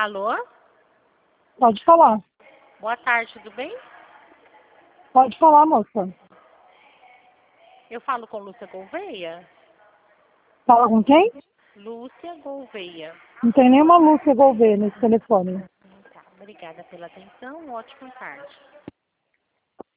Alô? Pode falar. Boa tarde, tudo bem? Pode falar, moça. Eu falo com Lúcia Gouveia? Fala com quem? Lúcia Gouveia. Não tem nenhuma Lúcia Gouveia nesse telefone. Tá, obrigada pela atenção, ótima tarde.